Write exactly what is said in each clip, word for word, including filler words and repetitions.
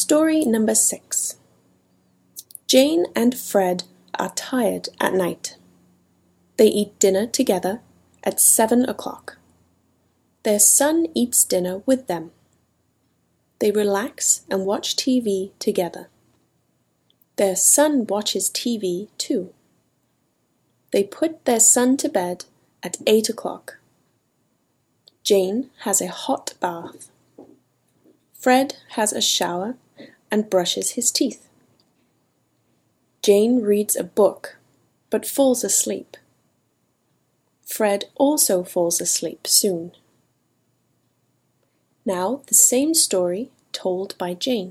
Story number six. Jane and Fred are tired at night. They eat dinner together at seven o'clock. Their son eats dinner with them. They relax and watch T V together. Their son watches T V too. They put their son to bed at eight o'clock. Jane has a hot bath. Fred has a shower and brushes his teeth. Jane reads a book but falls asleep. Fred also falls asleep soon. Now the same story told by Jane.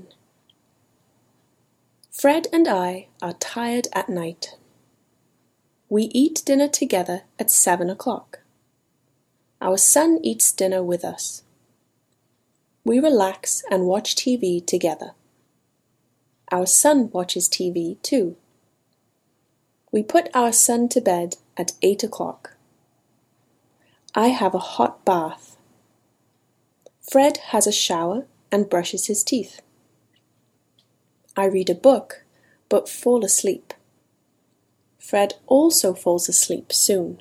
Fred and I are tired at night. We eat dinner together at seven o'clock. Our son eats dinner with us. We relax and watch T V together. Our son watches T V too. We put our son to bed at eight o'clock. I have a hot bath. Fred has a shower and brushes his teeth. I read a book but fall asleep. Fred also falls asleep soon.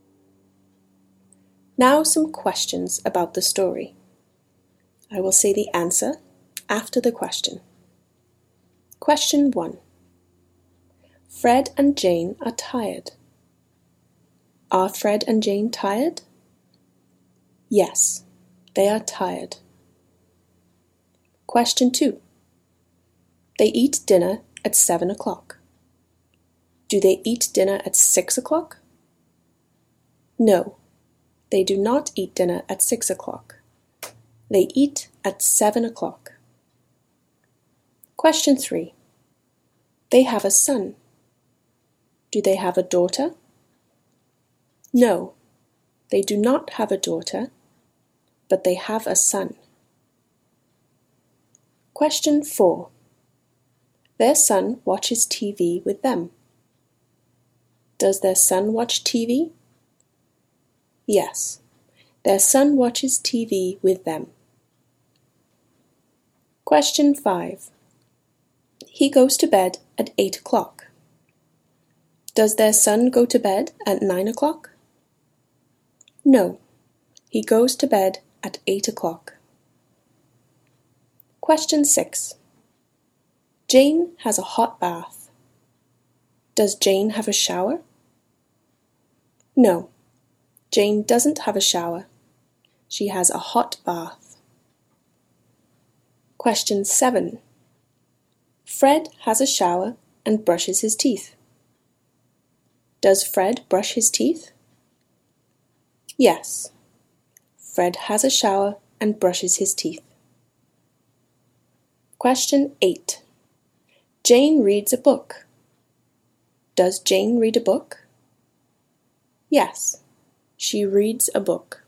Now some questions about the story. I will say the answer after the question. Question one. Fred and Jane are tired. Are Fred and Jane tired? Yes, they are tired. Question two. They eat dinner at seven o'clock. Do they eat dinner at six o'clock? No, they do not eat dinner at six o'clock. They eat at seven o'clock. Question three. They have a son. Do they have a daughter? No, they do not have a daughter, but they have a son. Question four. Their son watches T V with them. Does their son watch T V? Yes, their son watches T V with them. Question five. He goes to bed at eight o'clock. Does their son go to bed at nine o'clock? No, he goes to bed at eight o'clock. Question six. Jane has a hot bath. Does Jane have a shower? No, Jane doesn't have a shower. She has a hot bath. Question seven. Fred has a shower and brushes his teeth. Does Fred brush his teeth? Yes, Fred has a shower and brushes his teeth. Question eight. Jane reads a book. Does Jane read a book? Yes, she reads a book.